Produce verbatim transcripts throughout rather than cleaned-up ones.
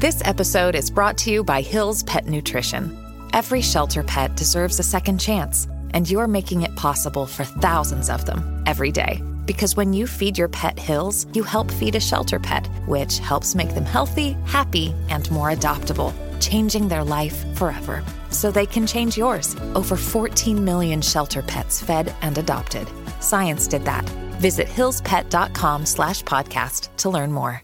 This episode is brought to you by Hill's Pet Nutrition. Every shelter pet deserves a second chance, and you're making it possible for thousands of them every day. Because when you feed your pet Hill's, you help feed a shelter pet, which helps make them healthy, happy, and more adoptable, changing their life forever. So they can change yours. Over fourteen million shelter pets fed and adopted. Science did that. Visit hillspet.com slash podcast to learn more.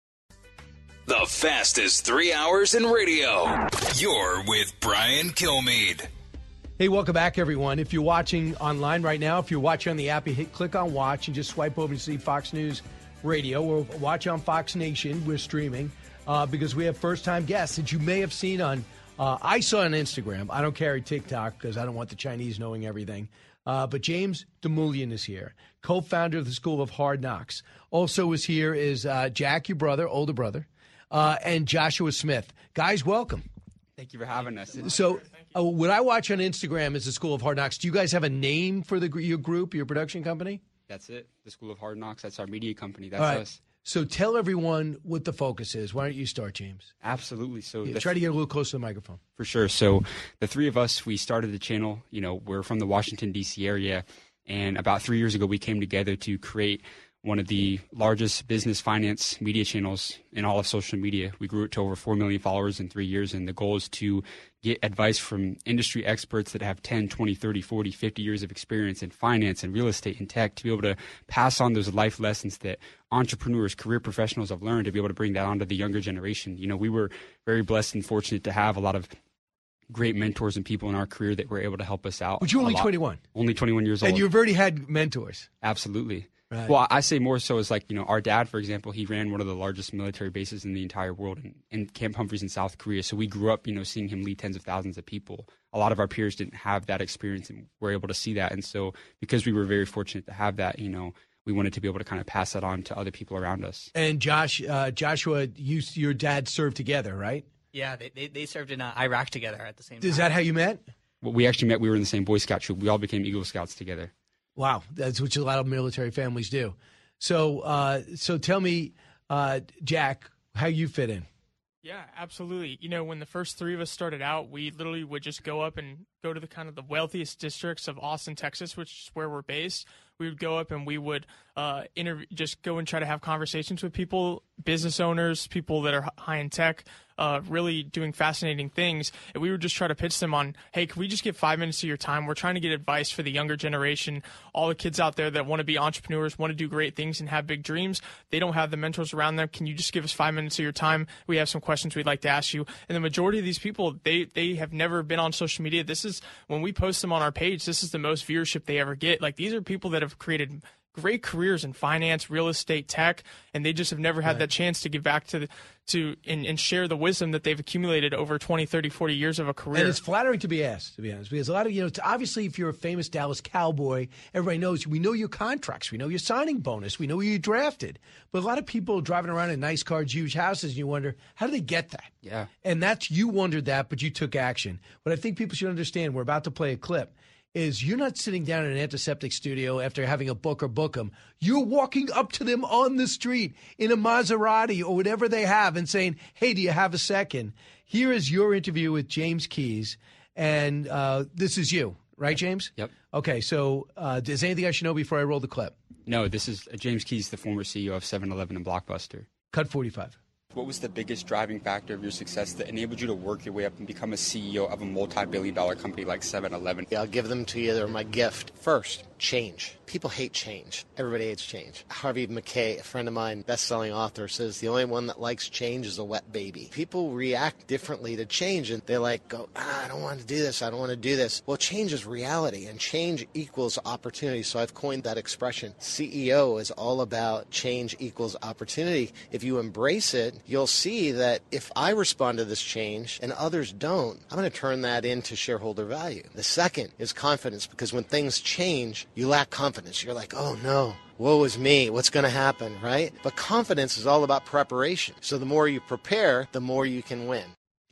The fastest three hours in radio. You're with Brian Kilmeade. Hey, welcome back, everyone. If you're watching online right now, if you're watching on the app, you hit click on watch and just swipe over to see Fox News Radio or watch on Fox Nation. We're streaming uh, because we have first-time guests that you may have seen on, uh, I saw on Instagram. I don't carry TikTok because I don't want the Chinese knowing everything. Uh, but James Damoulian is here, co-founder of the School of Hard Knocks. Also is here is uh, Jack, your brother, older brother, uh, and Joshua Smith. Guys, welcome. Thank you for having us. So uh, what I watch on Instagram is the School of Hard Knocks. Do you guys have a name for the your group, your production company? That's it. The School of Hard Knocks. That's our media company. That's All right. us. So tell everyone what the focus is. Why don't you start, James? Absolutely. So Yeah, the- try to get a little closer to the microphone. For sure. So the three of us, we started the channel. You know, we're from the Washington, D C area. And about three years ago, we came together to create one of the largest business finance media channels in all of social media. We grew it to over four million followers in three years. And the goal is to get advice from industry experts that have ten, twenty, thirty, forty, fifty years of experience in finance and real estate and tech to be able to pass on those life lessons that entrepreneurs, career professionals have learned, to be able to bring that on to the younger generation. You know, we were very blessed and fortunate to have a lot of great mentors and people in our career that were able to help us out. But you're a only lot. twenty-one. Only twenty-one years old. And you've already had mentors. Absolutely. Right. Well, I say more so as like, you know, our dad, for example, he ran one of the largest military bases in the entire world in, in Camp Humphreys in South Korea. So we grew up, you know, seeing him lead tens of thousands of people. A lot of our peers didn't have that experience and were able to see that. And so because we were very fortunate to have that, you know, we wanted to be able to kind of pass that on to other people around us. And Josh, uh, Joshua, you, your dad served together, right? Yeah, they, they, they served in uh, Iraq together at the same time. Is that how you met? Well, we actually met, we were in the same Boy Scout troop. We all became Eagle Scouts together. Wow, that's what a lot of military families do. So, uh, so tell me, uh, Jack, how you fit in. Yeah, absolutely. You know, when the first three of us started out, we literally would just go up and go to the kind of the wealthiest districts of Austin, Texas, which is where we're based. We would go up and we would uh, interview, just go and try to have conversations with people, business owners, people that are high in tech, uh, really doing fascinating things. And we would just try to pitch them on, hey, can we just get five minutes of your time? We're trying to get advice for the younger generation, all the kids out there that want to be entrepreneurs, want to do great things and have big dreams. They don't have the mentors around them. Can you just give us five minutes of your time? We have some questions we'd like to ask you. And the majority of these people, they, they have never been on social media. This is, when we post them on our page, this is the most viewership they ever get. Like, these are people that have created great careers in finance, real estate, tech, and they just have never had right. that chance to give back to the, to and, and share the wisdom that they've accumulated over twenty, thirty, forty years of a career. And it's flattering to be asked, to be honest, because a lot of, you know, obviously if you're a famous Dallas Cowboy, everybody knows, we know your contracts, we know your signing bonus, we know where you drafted. But a lot of people driving around in nice cars, huge houses, and you wonder, how do they get that? Yeah. And that's, you wondered that, but you took action. What I think people should understand, we're about to play a clip, is you're not sitting down in an antiseptic studio after having a book or book them. You're walking up to them on the street in a Maserati or whatever they have and saying, hey, do you have a second? Here is your interview with James Keys, and uh, this is you, right, James? Yep. Okay, so uh, is there anything I should know before I roll the clip? No, this is uh, James Keys, the former C E O of seven eleven and Blockbuster. Cut forty-five. What was the biggest driving factor of your success that enabled you to work your way up and become a C E O of a multi-billion dollar company like seven eleven? Yeah, I'll give them to you. They're my gift. First, change. People hate change. Everybody hates change. Harvey McKay, a friend of mine, best-selling author, says the only one that likes change is a wet baby. People react differently to change, and they like go, ah, I don't want to do this. I don't want to do this. Well, change is reality, and change equals opportunity. So I've coined that expression. C E O is all about change equals opportunity. If you embrace it, you'll see that if I respond to this change and others don't, I'm going to turn that into shareholder value. The second is confidence, because when things change, you lack confidence. You're like, oh no, woe is me. What's going to happen, right? But confidence is all about preparation. So the more you prepare, the more you can win.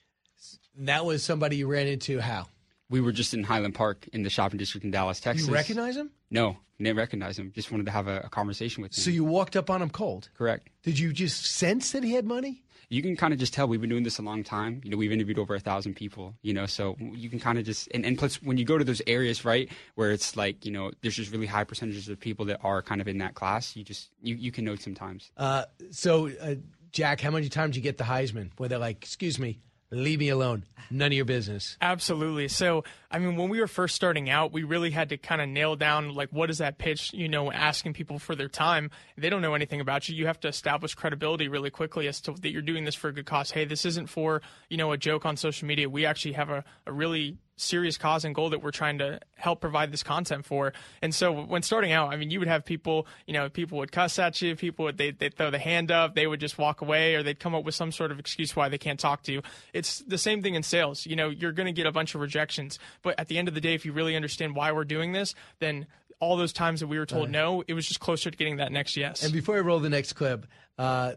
That was somebody you ran into how? We were just in Highland Park in the shopping district in Dallas, Texas. You recognize him? No, didn't recognize him. Just wanted to have a, a conversation with him. So you walked up on him cold? Correct. Did you just sense that he had money? you can kind of just tell we've been doing this a long time. You know, we've interviewed over a thousand people, you know, so you can kind of just, and, and plus when you go to those areas, right, where it's like, you know, there's just really high percentages of people that are kind of in that class, you just, you, you can note sometimes. Uh, so, uh, Jack, how many times you get the Heisman where they're like, excuse me, leave me alone. None of your business. Absolutely. So, I mean, when we were first starting out, we really had to kind of nail down, like, what is that pitch, you know, asking people for their time. They don't know anything about you. You have to establish credibility really quickly as to that you're doing this for a good cause. Hey, this isn't for, you know, a joke on social media. We actually have a, a really serious cause and goal that we're trying to help provide this content for. And so when starting out, I mean, you would have people, you know, people would cuss at you, people would, they, they'd throw the hand up, they would just walk away, or they'd come up with some sort of excuse why they can't talk to you. It's the same thing in sales. You know, you're going to get a bunch of rejections, but at the end of the day, if you really understand why we're doing this, then all those times that we were told right. no, it was just closer to getting that next yes. And before I roll the next clip, uh,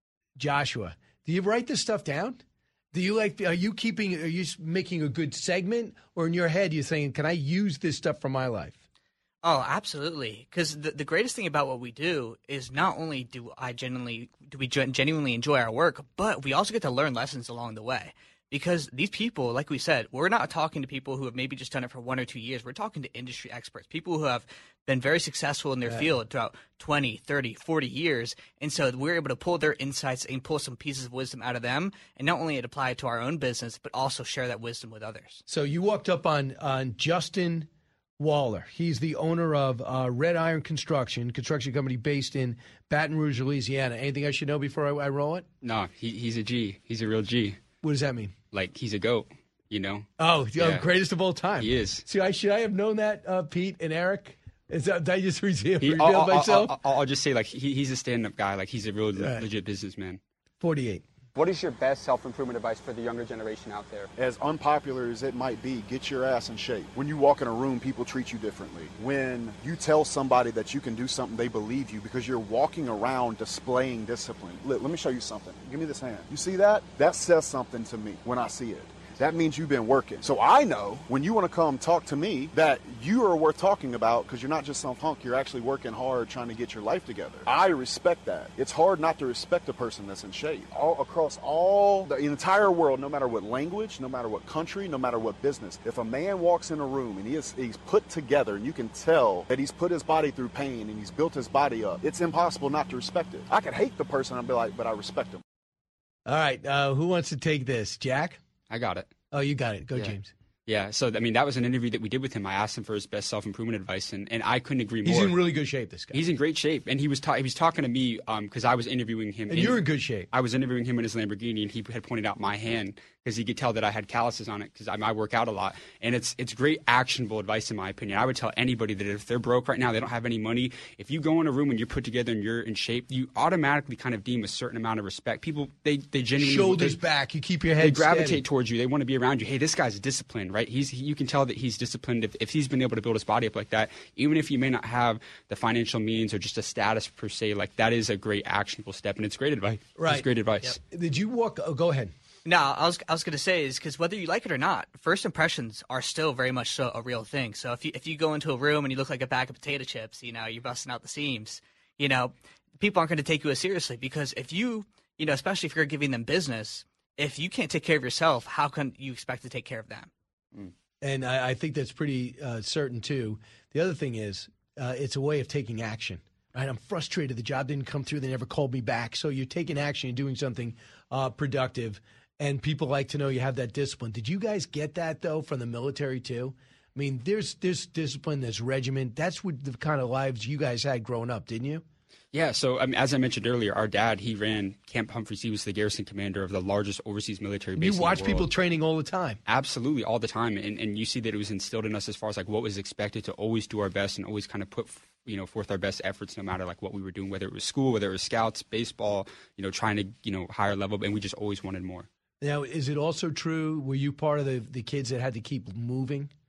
Joshua, do you write this stuff down? Do you like, are you keeping, are you making a good segment, or in your head you're saying, can I use this stuff for my life? Oh, absolutely. Because the, the greatest thing about what we do is not only do I genuinely, do we genuinely enjoy our work, but we also get to learn lessons along the way. Because these people, like we said, we're not talking to people who have maybe just done it for one or two years. We're talking to industry experts, people who have been very successful in their right. field throughout twenty, thirty, forty years. And so we're able to pull their insights and pull some pieces of wisdom out of them, and not only apply it to our own business, but also share that wisdom with others. So you walked up on, on Justin Waller. He's the owner of uh, Red Iron Construction, construction company based in Baton Rouge, Louisiana. Anything I should know before I, I roll it? No, he, he's a G. He's a real G. What does that mean? Like, he's a GOAT, you know? Oh, yeah. oh greatest of all time. He is. See, I, should I have known that, uh, Pete and Eric? Is that, did I just reveal, he, reveal I'll, myself? I'll, I'll, I'll just say, like, he, he's a stand-up guy. Like, he's a real right. legit businessman. forty-eight. What is your best self-improvement advice for the younger generation out there? As unpopular as it might be, get your ass in shape. When you walk in a room, people treat you differently. When you tell somebody that you can do something, they believe you because you're walking around displaying discipline. Let, let me show you something. Give me this hand. You see that? That says something to me when I see it. That means you've been working. So I know when you want to come talk to me that you are worth talking about because you're not just some punk. You're actually working hard trying to get your life together. I respect that. It's hard not to respect a person that's in shape. All across all the entire world, no matter what language, no matter what country, no matter what business, if a man walks in a room and he is he's put together and you can tell that he's put his body through pain and he's built his body up, it's impossible not to respect it. I could hate the person and be like, but I respect him. All right. Uh, who wants to take this? Jack? I got it. Oh, you got it. Go, yeah. James. Yeah, so, I mean, that was an interview that we did with him. I asked him for his best self-improvement advice, and, and I couldn't agree more. He's in really good shape, this guy. He's in great shape, and he was, ta- he was talking to me because um, I was interviewing him. And in, you're in good shape. I was interviewing him in his Lamborghini, and he had pointed out my hand because he could tell that I had calluses on it because I, I work out a lot. And it's it's great actionable advice, in my opinion. I would tell anybody that if they're broke right now, they don't have any money, if you go in a room and you're put together and you're in shape, you automatically kind of deem a certain amount of respect. People, they, they genuinely... Shoulders they, back. You keep your head They gravitate steady. towards you. They want to be around you. Hey, this guy's disciplined, right? He's he, You can tell that he's disciplined. If, if he's been able to build his body up like that, even if you may not have the financial means or just a status per se, like that is a great actionable step, and it's great advice. Right. It's great advice. Yep. Did you walk... Oh, go ahead. No, I was I was going to say is because whether you like it or not, first impressions are still very much so a real thing. So if you if you go into a room and you look like a bag of potato chips, you know, you're busting out the seams, you know, people aren't going to take you as seriously because if you, you know, especially if you're giving them business, if you can't take care of yourself, how can you expect to take care of them? Mm. And I, I think that's pretty uh, certain too. The other thing is uh, it's a way of taking action. Right? I'm frustrated the job didn't come through. They never called me back. So you're taking action and doing something uh, productive. And people like to know you have that discipline. Did you guys get that, though, from the military, too? I mean, there's there's discipline, there's regiment. That's what the kind of lives you guys had growing up, didn't you? Yeah, so I mean, as I mentioned earlier, our dad, he ran Camp Humphreys. He was the garrison commander of the largest overseas military base You watch in the world. people training all the time. Absolutely, all the time. And, and you see that it was instilled in us as far as like what was expected to always do our best and always kind of put you know, forth our best efforts no matter like what we were doing, whether it was school, whether it was scouts, baseball, you know, trying to, you know, higher level. And we just always wanted more. Now, is it also true, were you part of the, the kids that had to keep moving?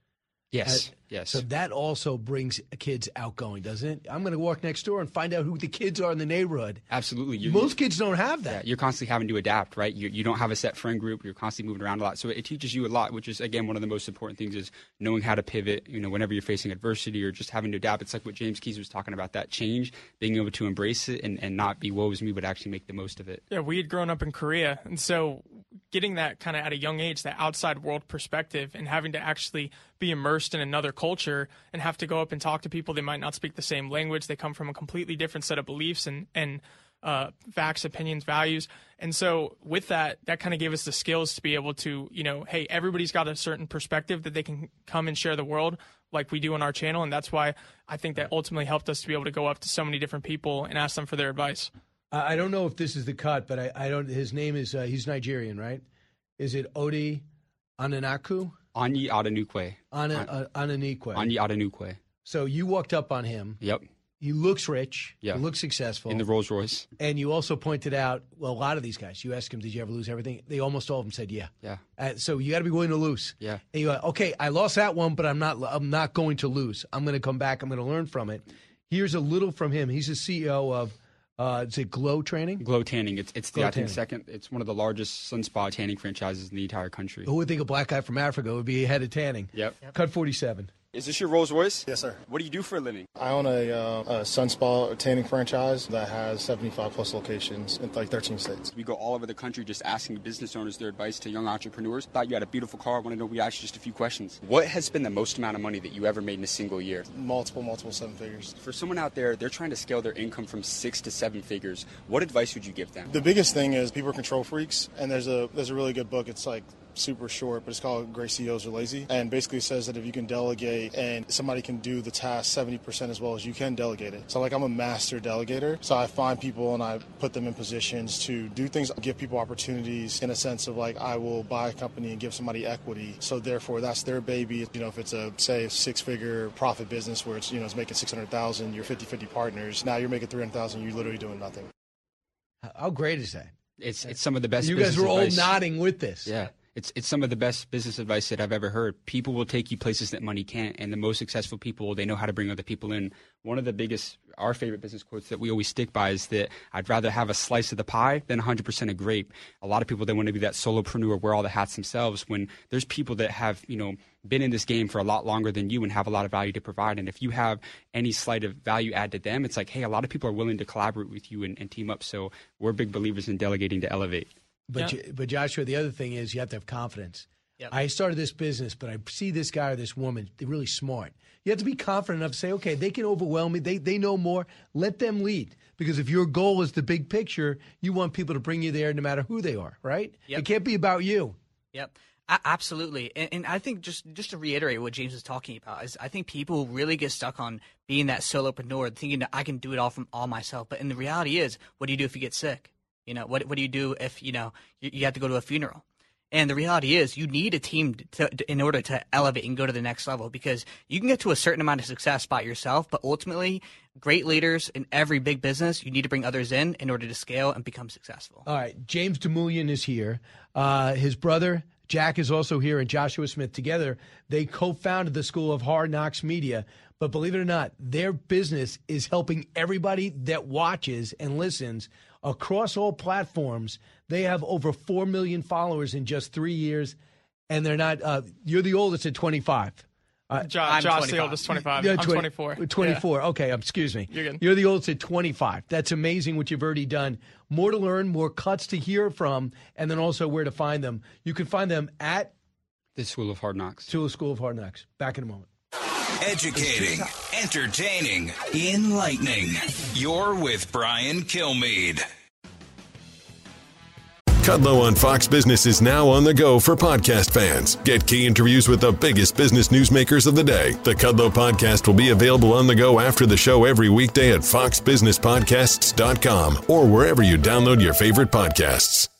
Yes, Uh, yes. So that also brings kids outgoing, doesn't it? I'm going to walk next door and find out who the kids are in the neighborhood. Absolutely. You're, Most kids don't have that. Yeah, you're constantly having to adapt, right? You, you don't have a set friend group. You're constantly moving around a lot. So it teaches you a lot, which is, again, one of the most important things is knowing how to pivot, you know, whenever you're facing adversity or just having to adapt. It's like what James Keys was talking about, that change, being able to embrace it and, and not be woe is me, but actually make the most of it. Yeah, we had grown up in Korea. And so getting that kind of at a young age, that outside world perspective and having to actually be immersed in another culture and have to go up and talk to people. They might not speak the same language. They come from a completely different set of beliefs and, and uh, facts, opinions, values. And so with that, that kind of gave us the skills to be able to, you know, hey, everybody's got a certain perspective that they can come and share the world like we do on our channel. And that's why I think that ultimately helped us to be able to go up to so many different people and ask them for their advice. I don't know if this is the cut, but I, I don't. His name is uh, he's Nigerian, right? Is it Odi Ananaku? Anyi Adenukwe. Ana, uh, Ananique. Anyi Adenukwe. So you walked up on him. Yep. He looks rich. Yeah. He looks successful. In the Rolls Royce. And you also pointed out, well, a lot of these guys, you asked him, did you ever lose everything? They almost all of them said, yeah. Yeah. Uh, so you got to be willing to lose. Yeah. And you go, okay, I lost that one, but I'm not. I'm not going to lose. I'm going to come back. I'm going to learn from it. Here's a little from him. He's the C E O of. Uh, is it Glow Training? Glow Tanning. It's it's the Glow I think Tanning. second. It's one of the largest sun spa tanning franchises in the entire country. Who would think a black guy from Africa would be head of tanning? Yep. yep. Cut forty-seven. Is this your Rolls Royce? Yes, sir. What do you do for a living? I own a, uh, a sun spa tanning franchise that has seventy-five plus locations in like thirteen states. We go all over the country just asking business owners their advice to young entrepreneurs. Thought you had a beautiful car. I want to know, we asked you just a few questions. What has been the most amount of money that you ever made in a single year? Multiple, multiple seven figures. For someone out there, they're trying to scale their income from six to seven figures. What advice would you give them? The biggest thing is people are control freaks, and there's a there's a really good book. It's like super short, but it's called Great C E Os Are Lazy, and basically says that if you can delegate and somebody can do the task seventy percent as well as you can, delegate it. So like I'm a master delegator, so I find people and I put them in positions to do things, give people opportunities in a sense of like I will buy a company and give somebody equity, so therefore that's their baby. You know, if it's a say a six-figure profit business where it's, you know, it's making six hundred thousand, you're fifty-fifty partners, now you're making three hundred thousand, you're literally doing nothing. How great is that? It's it's some of the best. You guys were advice. all nodding with this. Yeah. It's it's some of the best business advice that I've ever heard. People will take you places that money can't, and the most successful people, they know how to bring other people in. One of the biggest, our favorite business quotes that we always stick by is that I'd rather have a slice of the pie than one hundred percent a grape. A lot of people, they want to be that solopreneur, wear all the hats themselves, when there's people that have, you know, been in this game for a lot longer than you and have a lot of value to provide. And if you have any slight of value add to them, it's like, hey, a lot of people are willing to collaborate with you and, and team up. So we're big believers in delegating to elevate. But Yeah. but Joshua, the other thing is you have to have confidence. Yep. I started this business, but I see this guy or this woman, they're really smart. You have to be confident enough to say, okay, they can overwhelm me. They they know more. Let them lead. Because if your goal is the big picture, you want people to bring you there no matter who they are, right? Yep. It can't be about you. Yep. A- absolutely. And, and I think just, just to reiterate what James was talking about is I think people really get stuck on being that solopreneur, thinking that I can do it all from all myself. But in the reality is, what do you do if you get sick? You know, what what do you do if, you know, you, you have to go to a funeral? And the reality is you need a team to, to, in order to elevate and go to the next level, because you can get to a certain amount of success by yourself, but ultimately great leaders in every big business, you need to bring others in in order to scale and become successful. All right. James DeMullion is here. Uh, his brother, Jack, is also here, and Joshua Smith. Together, they co-founded the School of Hard Knocks Media. But believe it or not, their business is helping everybody that watches and listens across all platforms. They have over four million followers in just three years, and they're not uh, – you're the oldest at twenty-five. Uh, Josh, Josh the oldest, twenty-five. Yeah, I'm twenty, twenty-four. twenty-four. Yeah. Okay, um, excuse me. You're good. You're the oldest at twenty-five. That's amazing what you've already done. More to learn, more cuts to hear from, and then also where to find them. You can find them at The School of Hard Knocks. the School of Hard Knocks. Back in a moment. Educating, entertaining, enlightening. You're with Brian Kilmeade. Kudlow on Fox Business is now on the go for podcast fans. Get key interviews with the biggest business newsmakers of the day. The Kudlow podcast will be available on the go after the show every weekday at fox business podcasts dot com or wherever you download your favorite podcasts.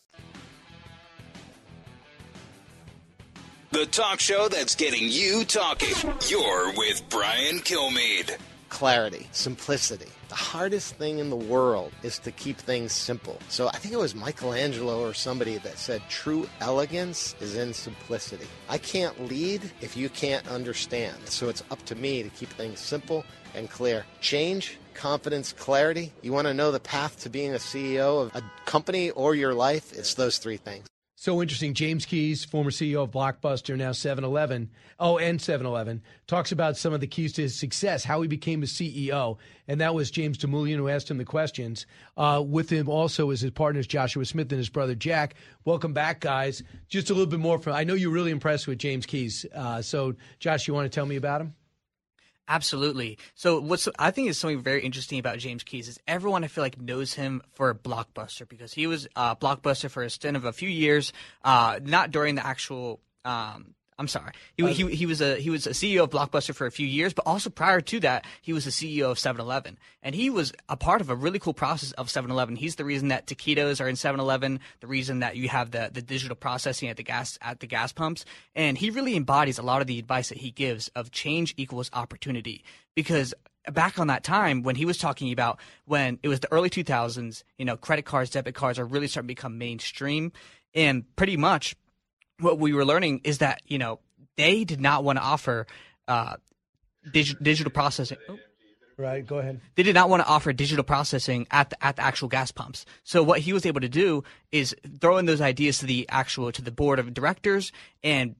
The talk show that's getting you talking. You're with Brian Kilmeade. Clarity, simplicity. The hardest thing in the world is to keep things simple. So I think it was Michelangelo or somebody that said true elegance is in simplicity. I can't lead if you can't understand. So it's up to me to keep things simple and clear. Change, confidence, clarity. You want to know the path to being a C E O of a company or your life? It's those three things. So interesting. James Keyes, former C E O of Blockbuster, now seven eleven, oh, and seven eleven, talks about some of the keys to his success, how he became a C E O. And that was James DeMullion who asked him the questions. Uh, with him also is his partners, Joshua Smith and his brother, Jack. Welcome back, guys. Just a little bit more from, I know you're really impressed with James Keyes. Uh, so, Josh, you want to tell me about him? Absolutely. So what's I think is something very interesting about James Keyes is everyone I feel like knows him for Blockbuster because he was uh, Blockbuster for a stint of a few years, uh, not during the actual. Um, I'm sorry. He, uh, he he was a he was a C E O of Blockbuster for a few years, but also prior to that, he was a C E O of seven eleven, and he was a part of a really cool process of seven eleven. He's the reason that taquitos are in seven eleven, the reason that you have the the digital processing at the gas at the gas pumps, and he really embodies a lot of the advice that he gives of change equals opportunity. Because back on that time when he was talking about when it was the early two thousands, you know, credit cards, debit cards are really starting to become mainstream, and pretty much what we were learning is that, you know, they did not want to offer uh, dig- digital processing. Oh. Right, go ahead. They did not want to offer digital processing at the, at the actual gas pumps. So what he was able to do is throw in those ideas to the actual to the board of directors, and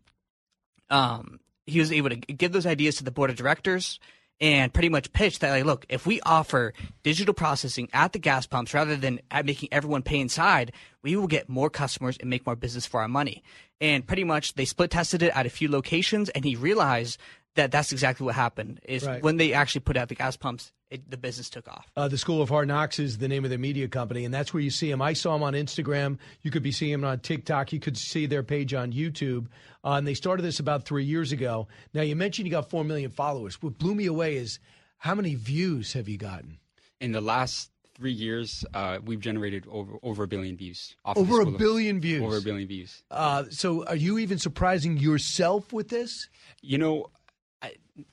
um, he was able to give those ideas to the board of directors and pretty much pitch that, like, look, if we offer digital processing at the gas pumps rather than at making everyone pay inside, we will get more customers and make more business for our money. And pretty much they split tested it at a few locations, and he realized that that's exactly what happened. Is right. When they actually put out the gas pumps, it, the business took off. Uh, the School of Hard Knocks is the name of their media company, and that's where you see him. I saw him on Instagram. You could be seeing him on TikTok. You could see their page on YouTube. Uh, and they started this about three years ago. Now, you mentioned you got four million followers. What blew me away is how many views have you gotten? In the last three years, uh, we've generated over over a billion views. Off over of a billion of, views? Over a billion views. Uh, so are you even surprising yourself with this? You know, I,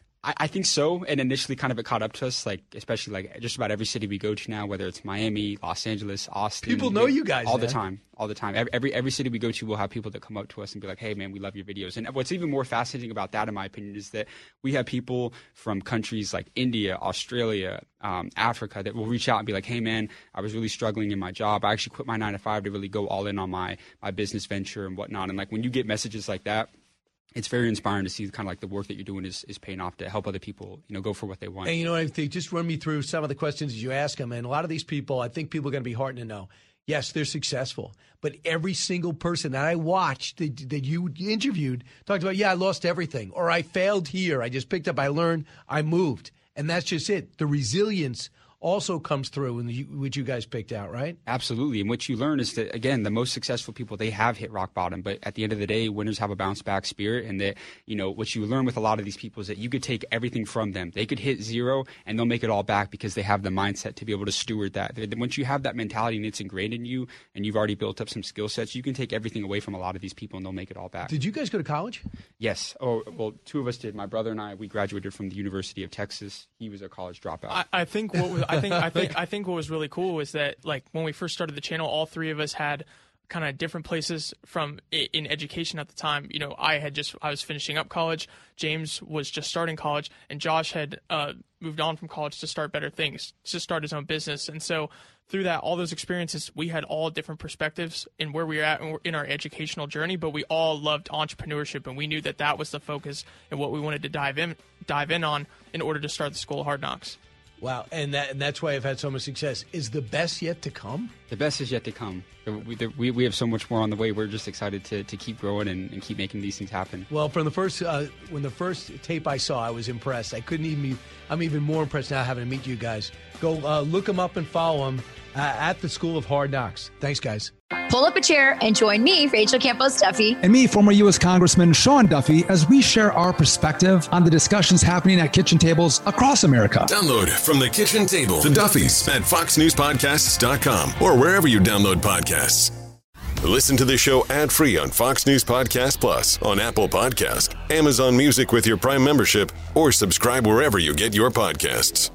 I think so. And initially kind of it caught up to us, like especially like just about every city we go to now, whether it's Miami, Los Angeles, Austin. People know you guys. All man. the time. All the time. Every, every every city we go to, we'll have people that come up to us and be like, hey, man, we love your videos. And what's even more fascinating about that, in my opinion, is that we have people from countries like India, Australia, um, Africa that will reach out and be like, hey, man, I was really struggling in my job. I actually quit my nine to five to really go all in on my, my business venture and whatnot. And like when you get messages like that, it's very inspiring to see kind of like the work that you're doing is, is paying off to help other people, you know, go for what they want. And you know what I think? Just run me through some of the questions as you ask them. And a lot of these people, I think people are going to be heartened to know, yes, they're successful. But every single person that I watched that, that you interviewed talked about, yeah, I lost everything. Or I failed here. I just picked up, I learned, I moved. And that's just it. The resilience also comes through in the, what you guys picked out, right? Absolutely. And what you learn is that, again, the most successful people, they have hit rock bottom. But at the end of the day, winners have a bounce back spirit. And that, you know, what you learn with a lot of these people is that you could take everything from them. They could hit zero and they'll make it all back because they have the mindset to be able to steward that. Once you have that mentality and it's ingrained in you and you've already built up some skill sets, you can take everything away from a lot of these people and they'll make it all back. Did you guys go to college? Yes. Oh, well, two of us did. My brother and I, we graduated from the University of Texas. He was a college dropout. I, I think what was, I think I think I think I think what was really cool was that, like, when we first started the channel, all three of us had kind of different places from in education at the time. You know, I had just I was finishing up college, James was just starting college, and Josh had uh, moved on from college to start Better Things, to start his own business. And so through that, all those experiences, we had all different perspectives in where we were at in our educational journey, but we all loved entrepreneurship, and we knew that that was the focus and what we wanted to dive in dive in on in order to start the School of Hard Knocks. Wow, and that and that's why I've had so much success. Is the best yet to come? The best is yet to come. We, we, we have so much more on the way. We're just excited to, to keep growing and, and keep making these things happen. Well, from the first uh, when the first tape I saw, I was impressed. I couldn't even be, I'm even more impressed now having to meet you guys. Go uh, look them up and follow them uh, at the School of Hard Knocks. Thanks, guys. Pull up a chair and join me, Rachel Campos Duffy. And me, former U S Congressman Sean Duffy, as we share our perspective on the discussions happening at kitchen tables across America. Download From the Kitchen Table, The Duffys, at fox news podcasts dot com or wherever you download podcasts. Listen to the show ad-free on Fox News Podcast Plus, on Apple Podcast, Amazon Music with your Prime membership, or subscribe wherever you get your podcasts.